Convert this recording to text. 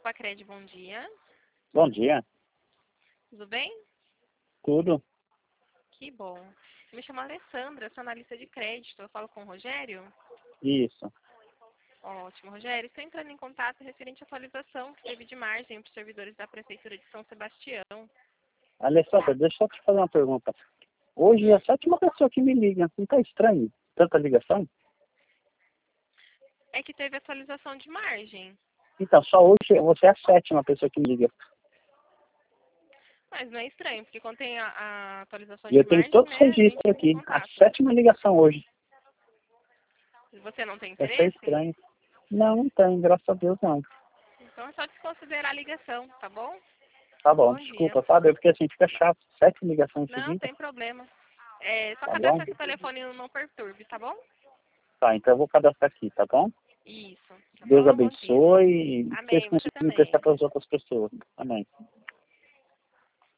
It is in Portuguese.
Pacred, bom dia. Bom dia. Tudo bem? Tudo? Que bom. Me chamo Alessandra, sou analista de crédito. Eu falo com o Rogério? Isso. Ótimo, Rogério. Estou entrando em contato referente à atualização que teve de margem para os servidores da Prefeitura de São Sebastião. Alessandra, deixa eu te fazer uma pergunta. Hoje é a sétima pessoa que me liga. Não tá estranho? Tanta ligação? É que teve atualização de margem, Então, só hoje você é a sétima pessoa que me liga. mas não é estranho, porque quando tem a atualização E de eu tenho margem, todos né, os a gente registros entra em aqui. A contato. sétima ligação hoje. Você não tem Vai ser interesse? estranho. Não, não tem. Graças a Deus, não. Então é só desconsiderar a ligação, tá bom? Tá bom, Bom dia. desculpa, sabe? Porque assim fica chato. 7 ligações Não, seguidas. tem problema. Só Tá bom? cadastra esse telefone no Não Perturbe, tá bom? Tá, então eu vou cadastrar aqui, tá bom? Isso, tá Deus bom? Bom dia. abençoe e que vocês Amém, você consigam também. prestar para as outras pessoas. Amém.